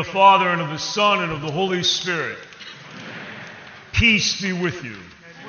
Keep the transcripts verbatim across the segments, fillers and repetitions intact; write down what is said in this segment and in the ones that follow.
the Father, and of the Son, and of the Holy Spirit. Peace be with you.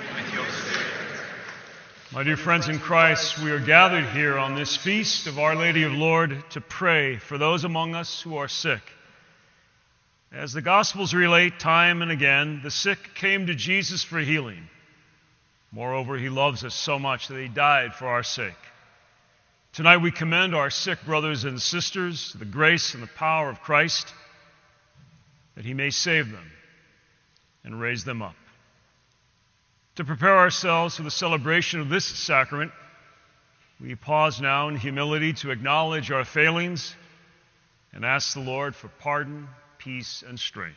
My dear friends in Christ, we are gathered here on this feast of Our Lady of Lourdes to pray for those among us who are sick. As the Gospels relate time and again, the sick came to Jesus for healing. Moreover, he loves us so much that he died for our sake. Tonight we commend our sick brothers and sisters to the grace and the power of Christ, that he may save them and raise them up. To prepare ourselves for the celebration of this sacrament, we pause now in humility to acknowledge our failings and ask the Lord for pardon, peace, and strength.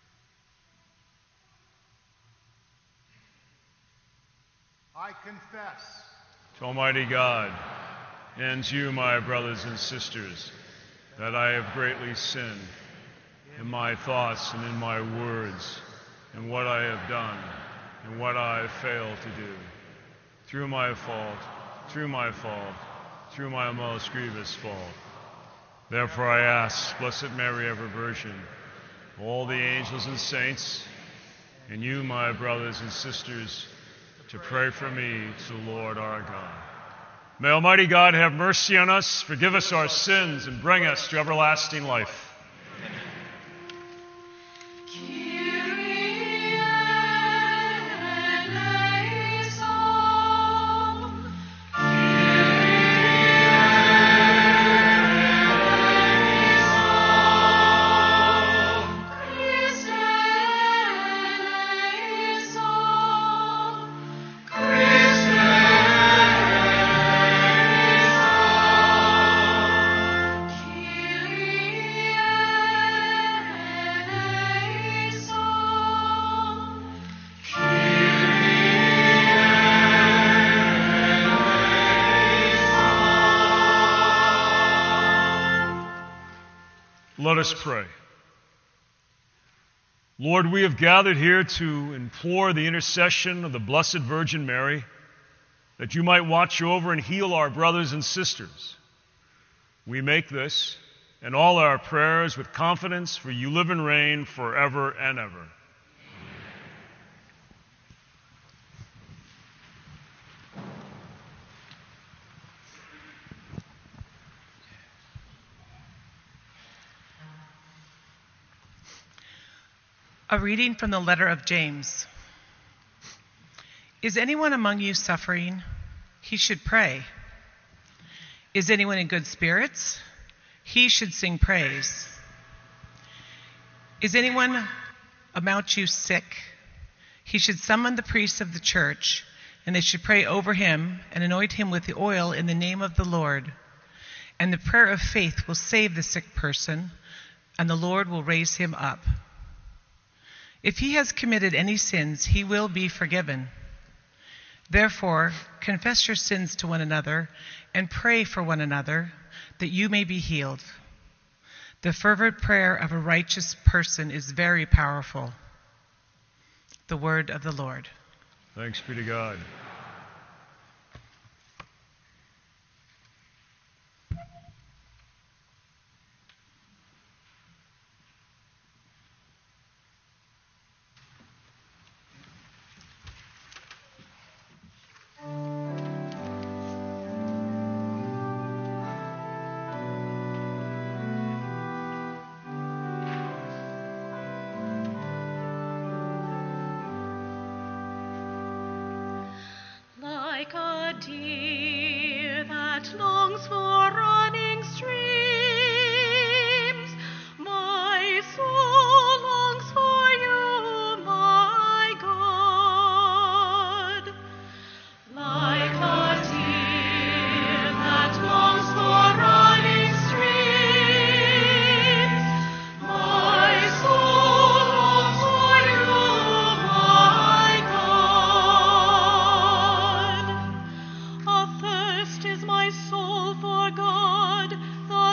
I confess to Almighty God and to you, my brothers and sisters, that I have greatly sinned in my thoughts and in my words, in what I have done and what I have failed to do, through my fault, through my fault, through my most grievous fault. Therefore I ask, Blessed Mary, ever Virgin, all the angels and saints, and you, my brothers and sisters, to pray for me to the Lord our God. May Almighty God have mercy on us, forgive us our sins, and bring us to everlasting life. Let us pray. Lord, we have gathered here to implore the intercession of the Blessed Virgin Mary, that you might watch over and heal our brothers and sisters. We make this and all our prayers with confidence, for you live and reign forever and ever. A reading from the letter of James. Is anyone among you suffering? He should pray. Is anyone in good spirits? He should sing praise. Is anyone about you sick? He should summon the priests of the church, and they should pray over him and anoint him with the oil in the name of the Lord. And the prayer of faith will save the sick person, and the Lord will raise him up. If he has committed any sins, he will be forgiven. Therefore, confess your sins to one another and pray for one another, that you may be healed. The fervent prayer of a righteous person is very powerful. The word of the Lord. Thanks be to God. Like a deer that longs for running streams, my soul longs for you, my God. Like a deer that longs for running streams, my soul longs for you, my God. Athirst is my soul for God, the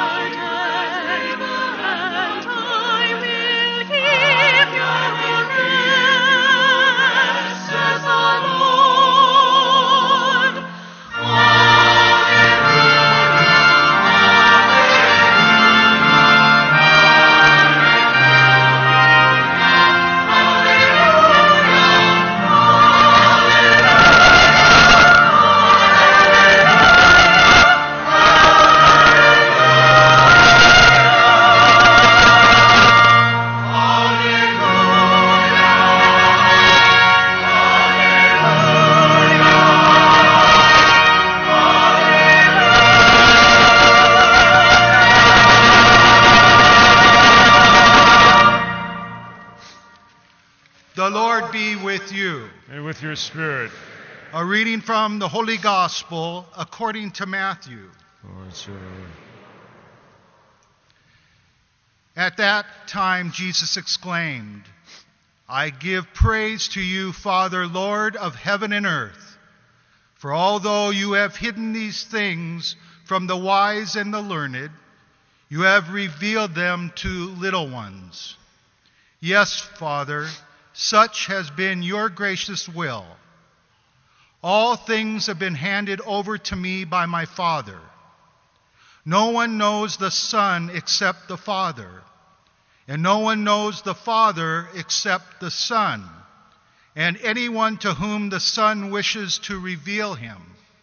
The Lord be with you. And with your spirit. A reading from the Holy Gospel according to Matthew. Lord, it's your word. At that time Jesus exclaimed, I give praise to you, Father, Lord of heaven and earth, for although you have hidden these things from the wise and the learned, you have revealed them to little ones. Yes, Father, such has been your gracious will. All things have been handed over to me by my Father. No one knows the Son except the Father, and no one knows the Father except the Son, and anyone to whom the Son wishes to reveal him.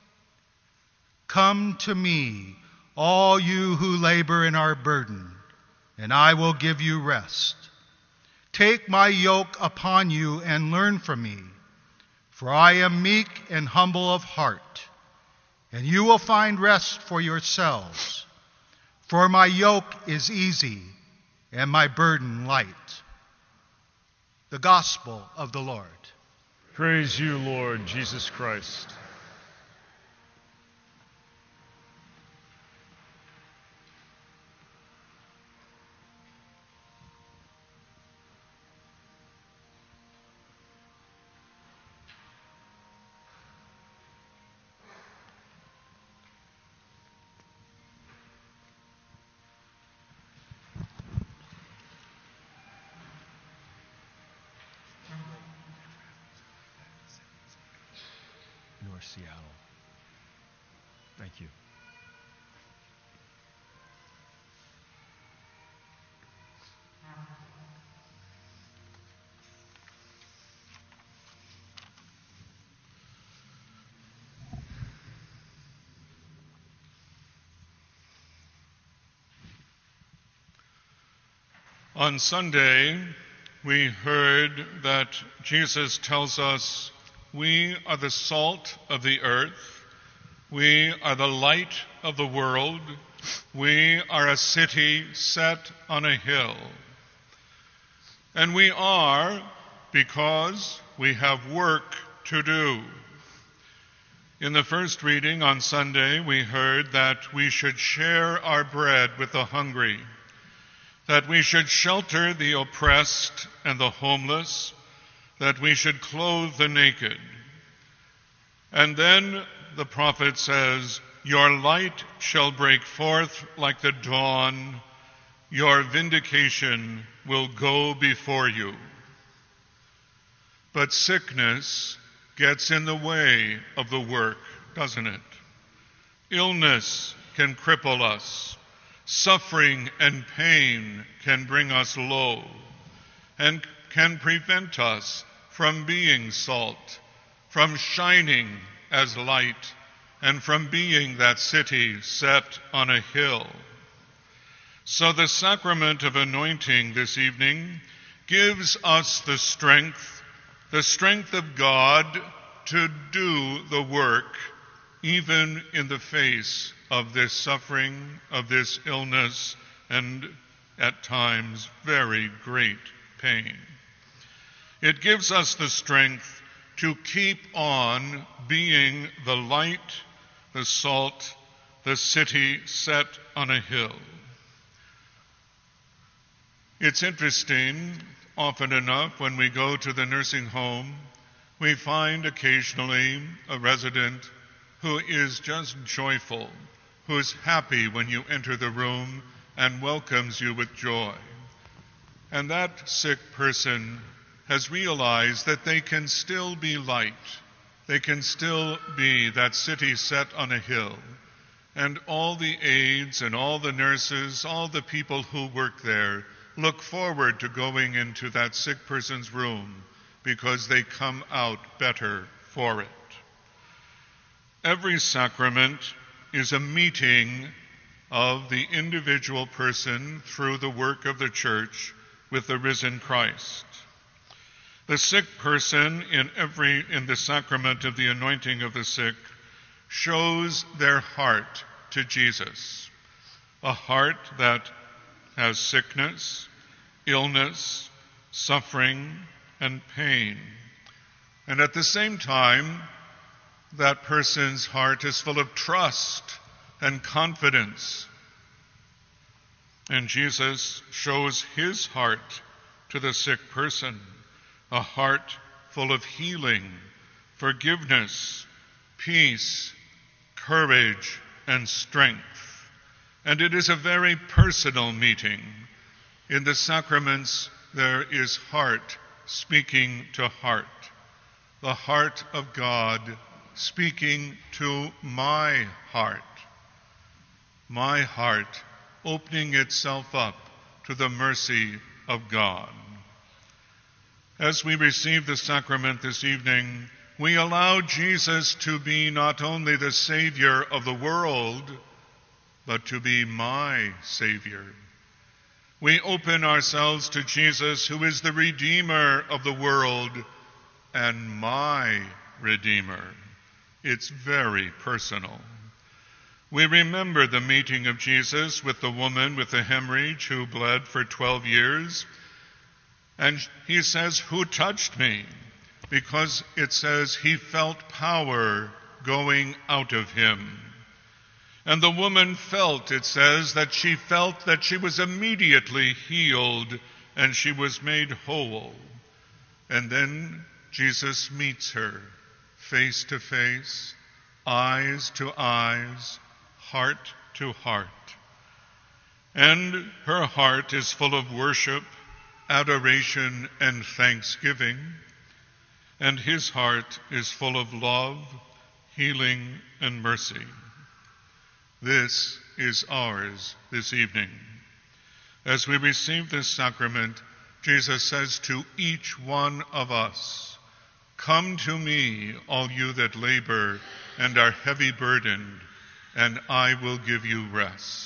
Come to me, all you who labor and are burdened, and I will give you rest. Take my yoke upon you and learn from me, for I am meek and humble of heart, and you will find rest for yourselves. For my yoke is easy and my burden light. The Gospel of the Lord. Praise you, Lord Jesus Christ. North Seattle. Thank you. On Sunday, we heard that Jesus tells us we are the salt of the earth, we are the light of the world, we are a city set on a hill. And we are because we have work to do. In the first reading on Sunday, we heard that we should share our bread with the hungry, that we should shelter the oppressed and the homeless, that we should clothe the naked. And then the prophet says, your light shall break forth like the dawn, your vindication will go before you. But sickness gets in the way of the work, doesn't it? Illness can cripple us. Suffering and pain can bring us low and can prevent us from being salt, from shining as light, and from being that city set on a hill. So the sacrament of anointing this evening gives us the strength, the strength of God to do the work, even in the face of this suffering, of this illness, and at times very great pain. It gives us the strength to keep on being the light, the salt, the city set on a hill. It's interesting, often enough, when we go to the nursing home, we find occasionally a resident who is just joyful who's happy when you enter the room and welcomes you with joy. And that sick person has realized that they can still be light. They can still be that city set on a hill. And all the aides and all the nurses, all the people who work there, look forward to going into that sick person's room because they come out better for it. Every sacrament is a meeting of the individual person through the work of the Church with the risen Christ. The sick person in every in the sacrament of the anointing of the sick shows their heart to Jesus, a heart that has sickness, illness, suffering, and pain. And at the same time, that person's heart is full of trust and confidence. And Jesus shows his heart to the sick person, a heart full of healing, forgiveness, peace, courage, and strength. And it is a very personal meeting. In the sacraments, there is heart speaking to heart, the heart of God speaking to my heart, my heart opening itself up to the mercy of God. As we receive the sacrament this evening, we allow Jesus to be not only the Savior of the world, but to be my Savior. We open ourselves to Jesus, who is the Redeemer of the world and my Redeemer. It's very personal. We remember the meeting of Jesus with the woman with the hemorrhage who bled for twelve years. And he says, "Who touched me?" Because it says he felt power going out of him. And the woman felt, it says, that she felt that she was immediately healed and she was made whole. And then Jesus meets her face to face, eyes to eyes, heart to heart. And her heart is full of worship, adoration, and thanksgiving. And his heart is full of love, healing, and mercy. This is ours this evening. As we receive this sacrament, Jesus says to each one of us, "Come to me, all you that labor and are heavy burdened, and I will give you rest."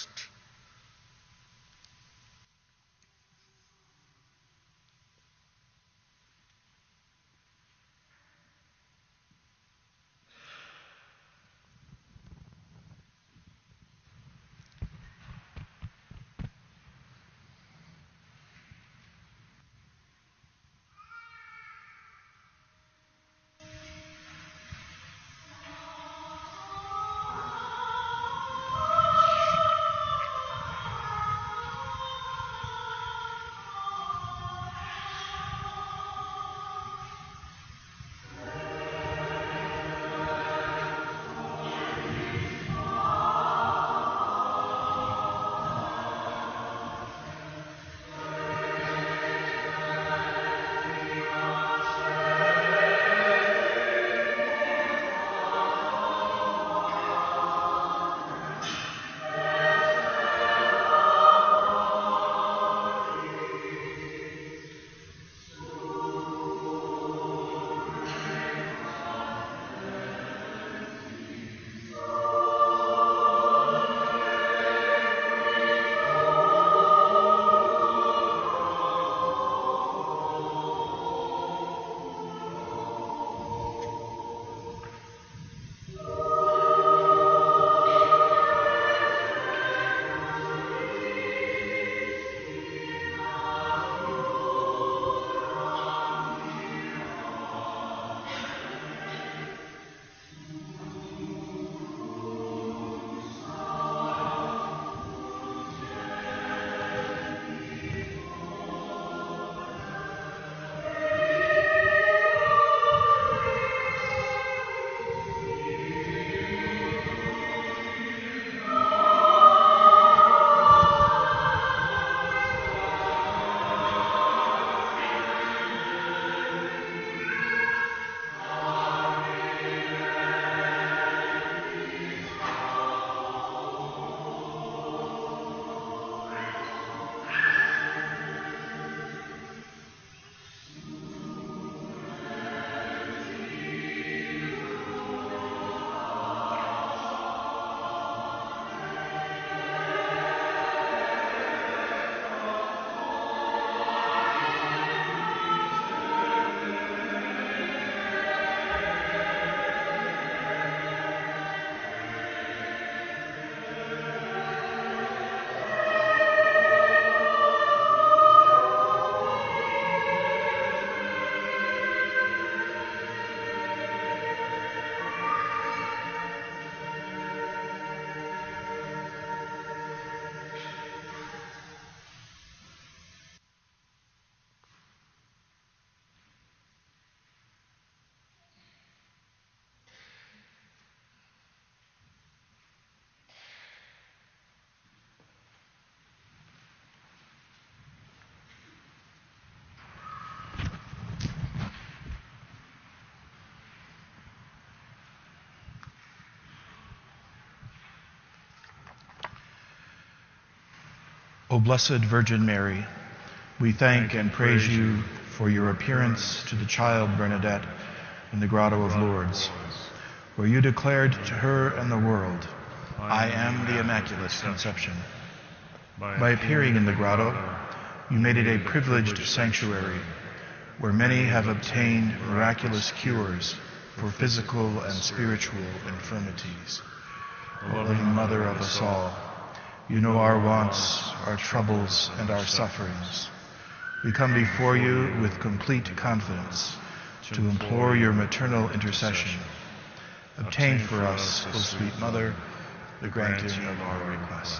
O Blessed Virgin Mary, we thank and praise you for your appearance to the child Bernadette in the Grotto of Lourdes, where you declared to her and the world, I am the Immaculate Conception. By appearing in the grotto, you made it a privileged sanctuary where many have obtained miraculous cures for physical and spiritual infirmities. O loving Mother of us all, you know our wants, our troubles, and our sufferings. We come before you with complete confidence to implore your maternal intercession. Obtain for us, O sweet Mother, the granting of our request.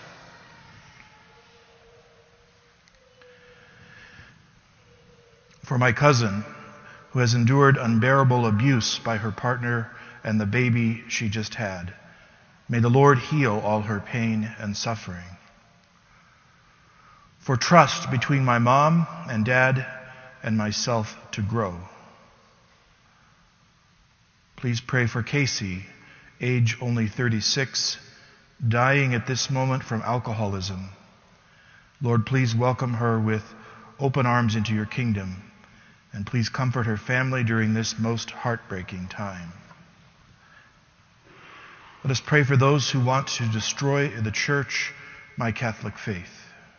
For my cousin, who has endured unbearable abuse by her partner and the baby she just had, may the Lord heal all her pain and suffering. For trust between my mom and dad and myself to grow. Please pray for Casey, age only thirty-six, dying at this moment from alcoholism. Lord, please welcome her with open arms into your kingdom, and please comfort her family during this most heartbreaking time. Let us pray for those who want to destroy the church, my Catholic faith.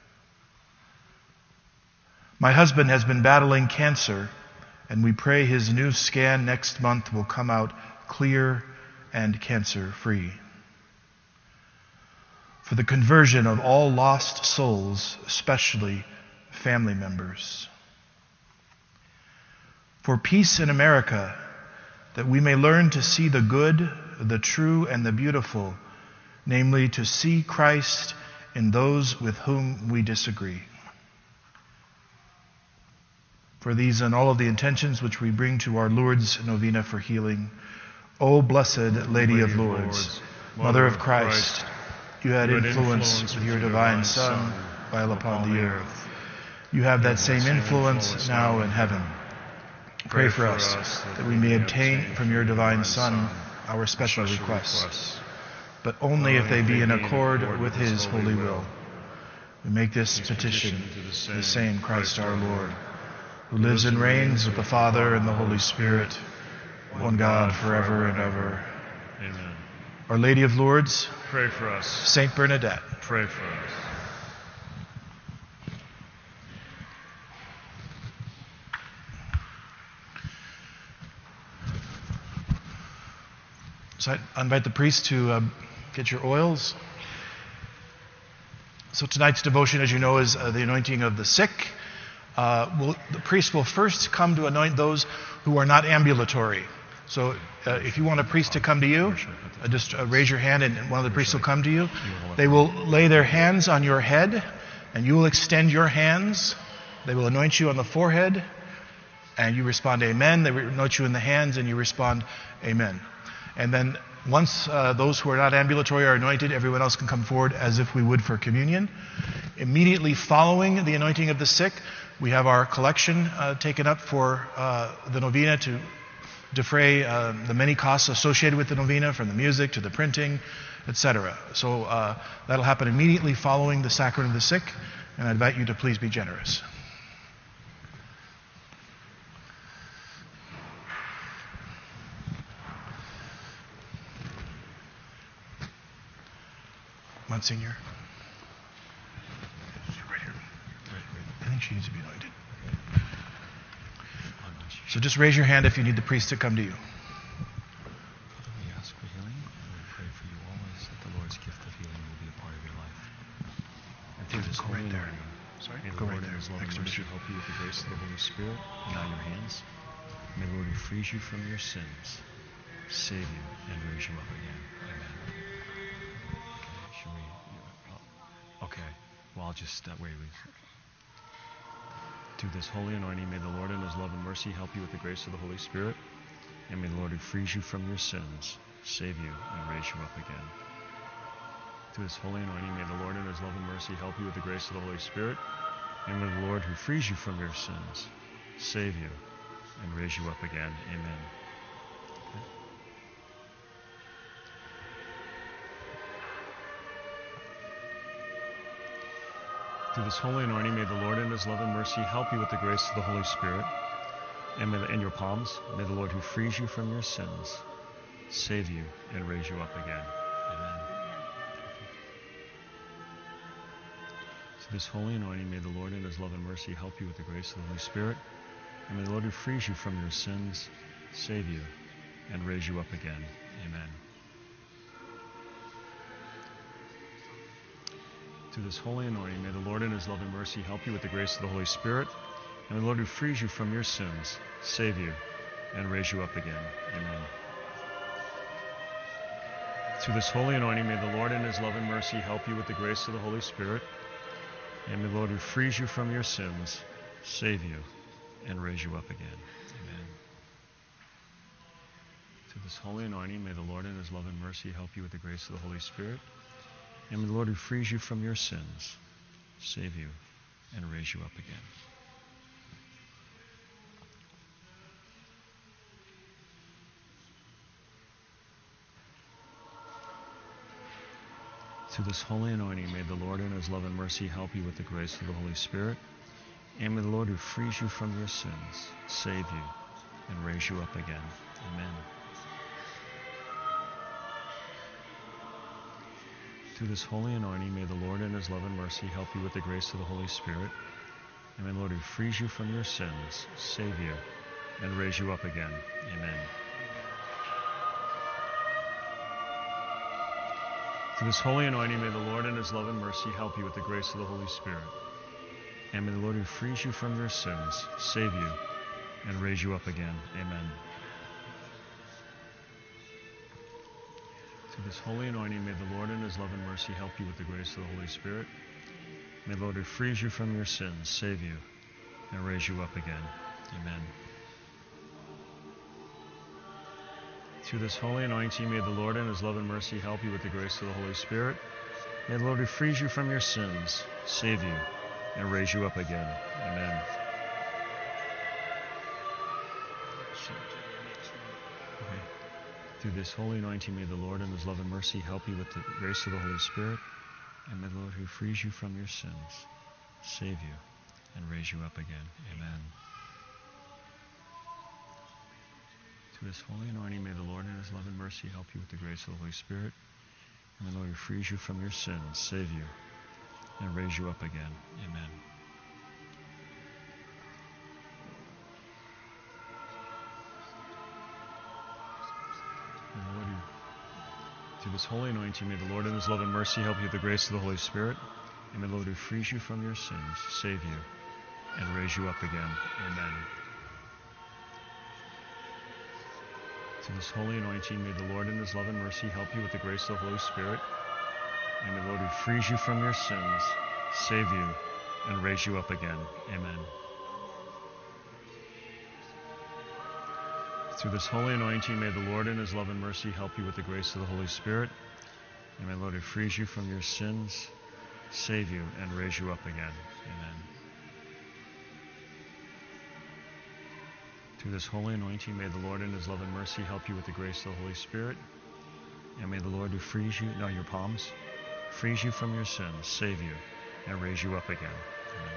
My husband has been battling cancer, and we pray his new scan next month will come out clear and cancer-free. For the conversion of all lost souls, especially family members. For peace in America, that we may learn to see the good, the true, and the beautiful, namely to see Christ in those with whom we disagree. For these and all of the intentions which we bring to our Lourdes Novena for healing, O Blessed Lady of Lourdes, Mother of Christ, you had influence with your divine Son while upon the earth. You have that same influence now in heaven. Pray for us that we may obtain from your divine Son our special requests, but only if they be in accord with his holy will. We make this petition to the same Christ our Lord, who lives and reigns with the Father and the Holy Spirit, one God forever and ever. Amen. Our Lady of Lourdes, Pray for us. Saint Bernadette, Pray for us. So I invite the priest to uh, get your oils. So tonight's devotion, as you know, is uh, the anointing of the sick. Uh, we'll, the priest will first come to anoint those who are not ambulatory. So uh, if you want a priest to come to you, uh, just uh, raise your hand and one of the priests will come to you. They will lay their hands on your head and you will extend your hands. They will anoint you on the forehead and you respond amen. They anoint you in the hands and you respond amen. And then once uh, those who are not ambulatory are anointed, everyone else can come forward as if we would for communion. Immediately following the anointing of the sick, we have our collection uh, taken up for uh, the novena to defray uh, the many costs associated with the novena, from the music to the printing, et cetera. So uh, that'll happen immediately following the sacrament of the sick, and I invite you to please be generous. Monsignor. Right here. I think she needs to be anointed. So just raise your hand if you need the priest to come to you. Father, we ask for healing, and we pray for you always that the Lord's gift of healing will be a part of your life. And through this Go holy right there. anointing, Sorry? may the Go Lord right there. in his love Next and to mercy Bishop. help you with the grace of the Holy Spirit and on your hands. May the Lord who frees you from your sins save you and raise you up again. Amen. Okay, should we? oh, Okay, well, I'll just uh, wait. wait. Through this holy anointing, may the Lord in his love and mercy help you with the grace of the Holy Spirit, and may the Lord who frees you from your sins save you and raise you up again. Through this holy anointing, may the Lord in his love and mercy help you with the grace of the Holy Spirit, and may the Lord who frees you from your sins save you and raise you up again. Amen. Through this holy anointing, may the Lord in his love and mercy help you with the grace of the Holy Spirit. And may the, in your palms, may the Lord who frees you from your sins save you and raise you up again. Amen. Through this holy anointing, may the Lord in his love and mercy help you with the grace of the Holy Spirit. And may the Lord who frees you from your sins save you and raise you up again. Amen. Through this holy anointing, may the Lord in his love and mercy help you with the grace of the Holy Spirit. And may the Lord who frees you from your sins save you and raise you up again. Amen. Through this holy anointing, may the Lord in his love and mercy help you with the grace of the Holy Spirit. And may the Lord who frees you from your sins save you and raise you up again. Amen. Through this holy anointing, may the Lord in his love and mercy help you with the grace of the Holy Spirit. And may the Lord who frees you from your sins save you and raise you up again. Through this holy anointing, may the Lord in his love and mercy help you with the grace of the Holy Spirit. And may the Lord who frees you from your sins save you and raise you up again. Amen. Through this holy anointing, may the Lord in his love and mercy help you with the grace of the Holy Spirit. And may the Lord who frees you from your sins save you and raise you up again. Amen. Through this holy anointing, may the Lord in his love and mercy help you with the grace of the Holy Spirit. And may the Lord who frees you from your sins save you and raise you up again. Amen. Through this holy anointing, may the Lord in his love and mercy help you with the grace of the Holy Spirit. May the Lord who frees you from your sins save you and raise you up again. Amen. Through this holy anointing, may the Lord in his love and mercy help you with the grace of the Holy Spirit. May the Lord who frees you from your sins save you and raise you up again. Amen. Okay. Through this holy anointing, may the Lord in his love and mercy help you with the grace of the Holy Spirit. And may the Lord who frees you from your sins save you and raise you up again. Amen. Through this holy anointing, may the Lord in his love and mercy help you with the grace of the Holy Spirit. And the Lord who frees you from your sins save you and raise you up again. Amen. And the Lord who, through this holy anointing, may the Lord in his love and mercy help you with the grace of the Holy Spirit. And may the Lord who frees you from your sins save you and raise you up again. Amen. Through this holy anointing, may the Lord in his love and mercy help you with the grace of the Holy Spirit. And may the Lord who frees you from your sins save you and raise you up again. Amen. Through this holy anointing, may the Lord in his love and mercy help you with the grace of the Holy Spirit. And may the Lord who frees you from your sins save you and raise you up again. Amen. Through this holy anointing, may the Lord in his love and mercy help you with the grace of the Holy Spirit. And may the Lord who frees you, no, your palms, frees you from your sins, save you, and raise you up again. Amen.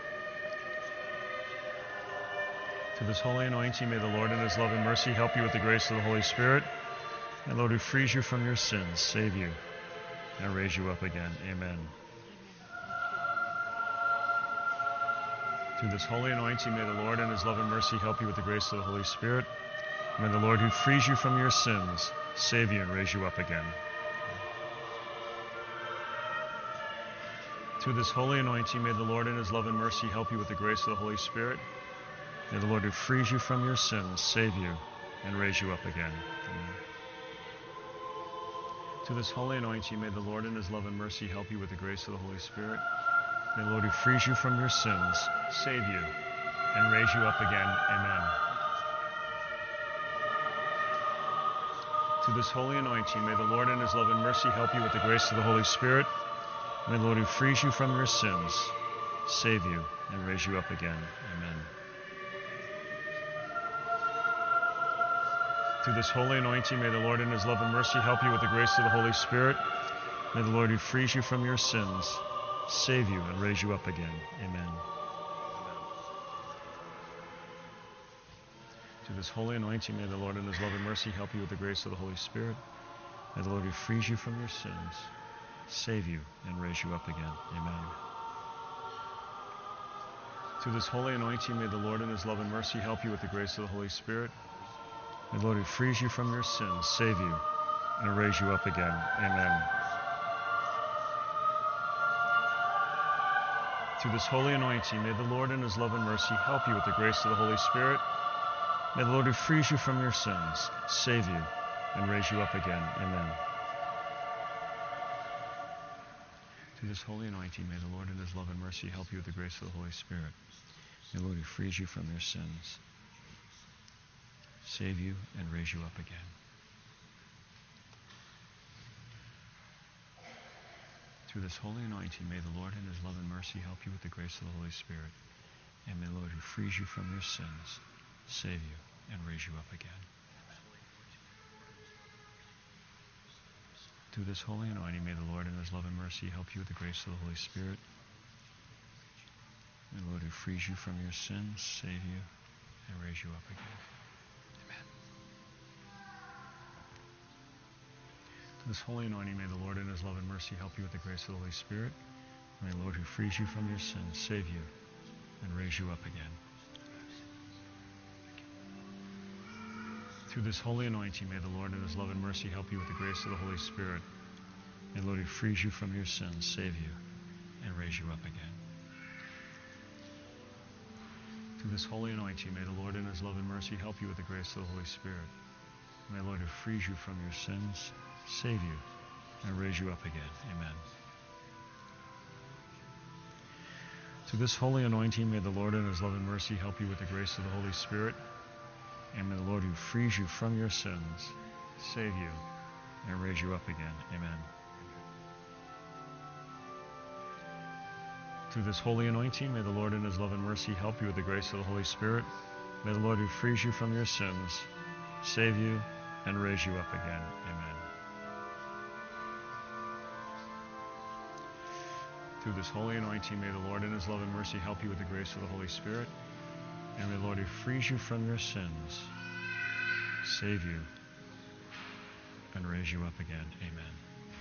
Through this holy anointing, may the Lord in his love and mercy help you with the grace of the Holy Spirit. And the Lord who frees you from your sins, save you, and raise you up again. Amen. Through this holy anointing, may the Lord in his love and mercy help you with the grace of the Holy Spirit. May the Lord who frees you from your sins save you and raise you up again. Through this holy anointing, may the Lord in his love and mercy help you with the grace of the Holy Spirit. May the Lord who frees you from your sins save you and raise you up again. Amen. Through this holy anointing, may the Lord in his love and mercy help you with the grace of the Holy Spirit. May the Lord who frees you from your sins save you and raise you up again. Amen. Through this holy anointing, may the Lord in his love and mercy help you with the grace of the Holy Spirit. May the Lord who frees you from your sins save you and raise you up again. Amen. Through this holy anointing, may the Lord in his love and mercy help you with the grace of the Holy Spirit. May the Lord who frees you from your sins save you, and raise you up again. Amen. To this holy anointing, may the Lord in his love and mercy help you with the grace of the Holy Spirit. May the Lord who frees you from your sins save you and raise you up again. Amen. To this holy anointing, may the Lord in his love and mercy help you with the grace of the Holy Spirit. May the Lord who frees you from your sins save you and raise you up again. Amen. To this holy anointing, may the Lord in his love and mercy help you with the grace of the Holy Spirit. May the Lord who frees you from your sins save you and raise you up again. Amen. To this holy anointing, may the Lord in his love and mercy help you with the grace of the Holy Spirit. May the Lord who frees you from your sins save you and raise you up again. To this holy anointing, may the Lord in his love and mercy help you with the grace of the Holy Spirit. And may the Lord who frees you from your sins save you and raise you up again. To this holy anointing, may the Lord in his love and mercy help you with the grace of the Holy Spirit. May the Lord who frees you from your sins save you and raise you up again. Amen. To this holy anointing, may the Lord in his love and mercy help you with the grace of the Holy Spirit. May the Lord who frees you from your sins save you and raise you up again. Through this holy anointing, may the Lord in his love and mercy help you with the grace of the Holy Spirit. May the Lord who frees you from your sins save you and raise you up again. Through this holy anointing, may the Lord in his love and mercy help you with the grace of the Holy Spirit. May the Lord who frees you from your sins save you and raise you up again. Amen. Through this holy anointing, may the Lord in his love and mercy help you with the grace of the Holy Spirit. And may the Lord who frees you from your sins save you and raise you up again. Amen. Through this holy anointing, may the Lord in his love and mercy help you with the grace of the Holy Spirit. May the Lord who frees you from your sins save you and raise you up again. Amen. Through this holy anointing, may the Lord in his love and mercy help you with the grace of the Holy Spirit. And may the Lord who frees you from your sins save you and raise you up again. Amen.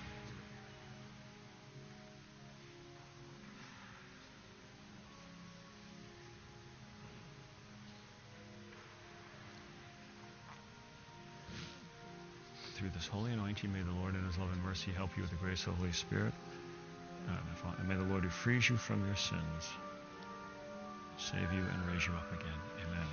Through this holy anointing, may the Lord in his love and mercy help you with the grace of the Holy Spirit. Uh, and may the Lord who frees you from your sins save you and raise you up again. Amen.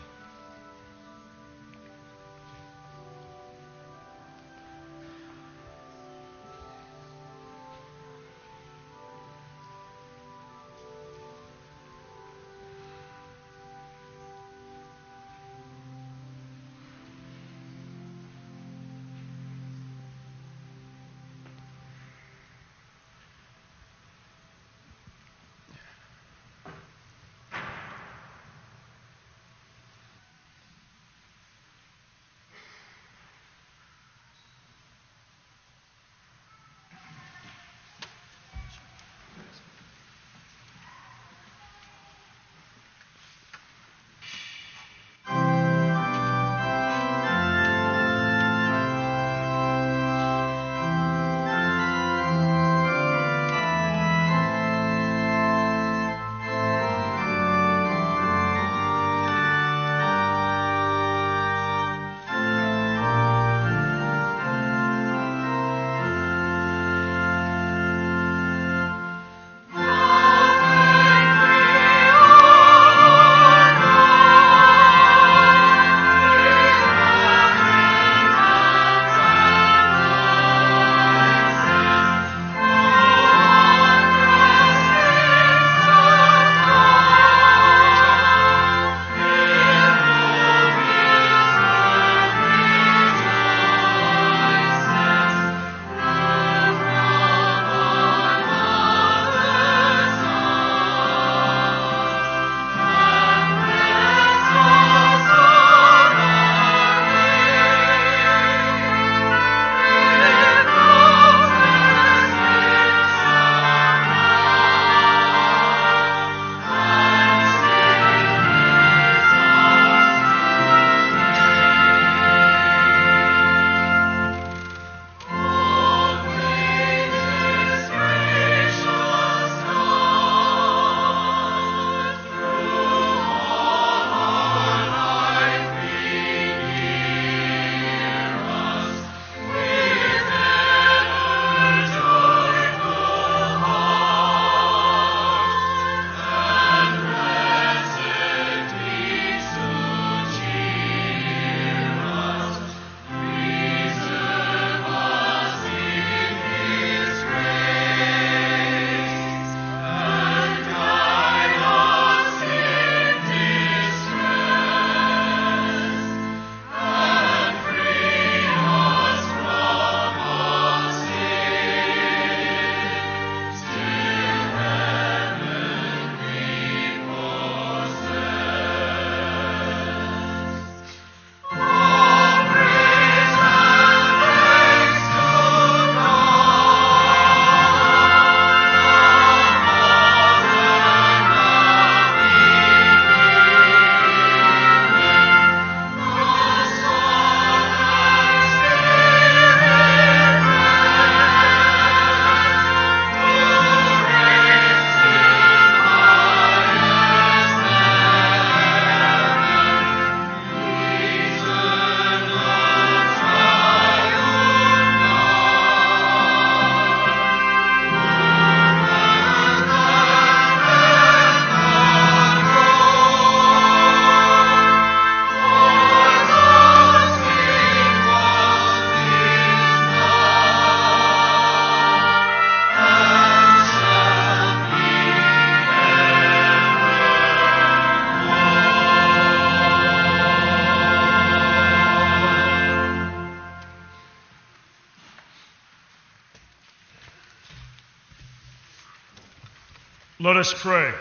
Let us pray.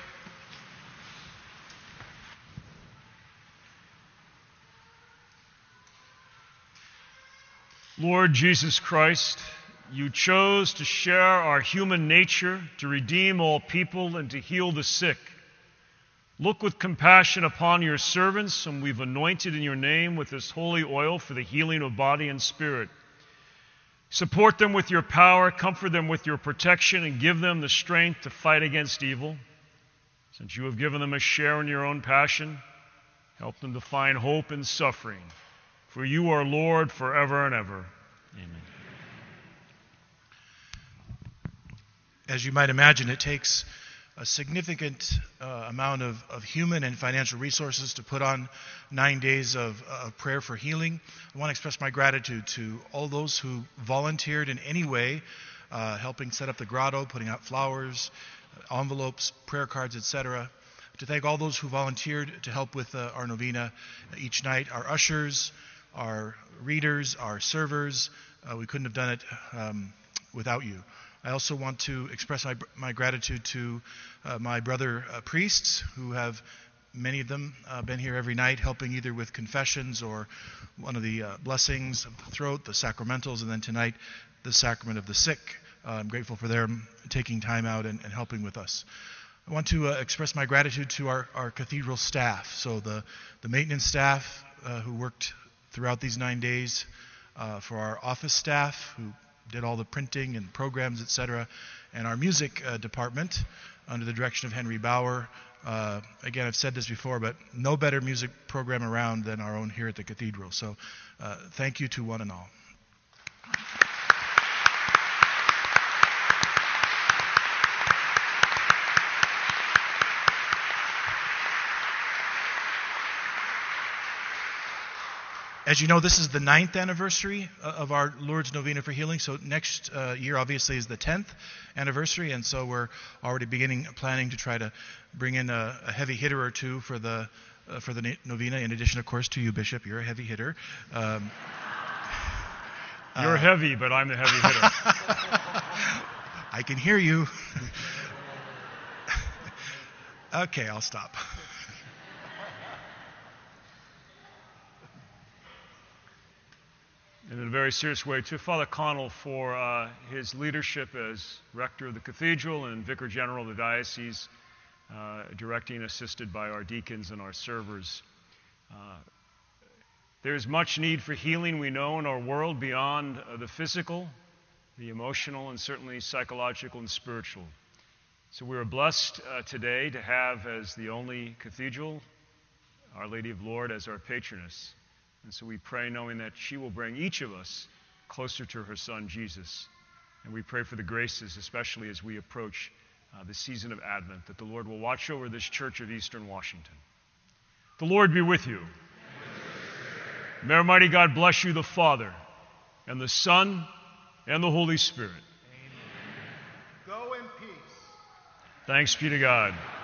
Lord Jesus Christ, you chose to share our human nature, to redeem all people, and to heal the sick. Look with compassion upon your servants, whom we've anointed in your name with this holy oil for the healing of body and spirit. Support them with your power, comfort them with your protection, and give them the strength to fight against evil. Since you have given them a share in your own passion, help them to find hope in suffering. For you are Lord forever and ever. Amen. As you might imagine, it takes a significant uh, amount of, of human and financial resources to put on nine days of uh, prayer for healing. I want to express my gratitude to all those who volunteered in any way, uh, helping set up the grotto, putting out flowers, envelopes, prayer cards, et cetera. To thank all those who volunteered to help with uh, our novena each night, our ushers, our readers, our servers. Uh, we couldn't have done it um, without you. I also want to express my, my gratitude to uh, my brother uh, priests, who have, many of them, uh, been here every night helping either with confessions or one of the uh, blessings of the throat, the sacramentals, and then tonight, the sacrament of the sick. Uh, I'm grateful for them taking time out and, and helping with us. I want to uh, express my gratitude to our, our cathedral staff, so the, the maintenance staff uh, who worked throughout these nine days, uh, for our office staff who did all the printing and programs, et cetera, and our music uh, department under the direction of Henry Bauer. Uh, again, I've said this before, but no better music program around than our own here at the cathedral. So uh, thank you to one and all. As you know, this is the ninth anniversary of our Lourdes Novena for Healing. So next uh, year, obviously, is the tenth anniversary. And so we're already beginning planning to try to bring in a, a heavy hitter or two for the uh, for the novena, in addition, of course, to you, Bishop. You're a heavy hitter. Um, You're uh, heavy, but I'm the heavy hitter. I can hear you. Okay, I'll stop. In a very serious way, to Father Connell for uh, his leadership as rector of the cathedral and vicar general of the diocese, uh, directing, assisted by our deacons and our servers. Uh, there's much need for healing, we know, in our world beyond uh, the physical, the emotional, and certainly psychological and spiritual. So we are blessed uh, today to have as the only cathedral Our Lady of Lourdes as our patroness. And so we pray knowing that she will bring each of us closer to her Son, Jesus. And we pray for the graces, especially as we approach uh, the season of Advent, that the Lord will watch over this Church of Eastern Washington. The Lord be with you. May Almighty God bless you, the Father, and the Son, and the Holy Spirit. Amen. Go in peace. Thanks be to God.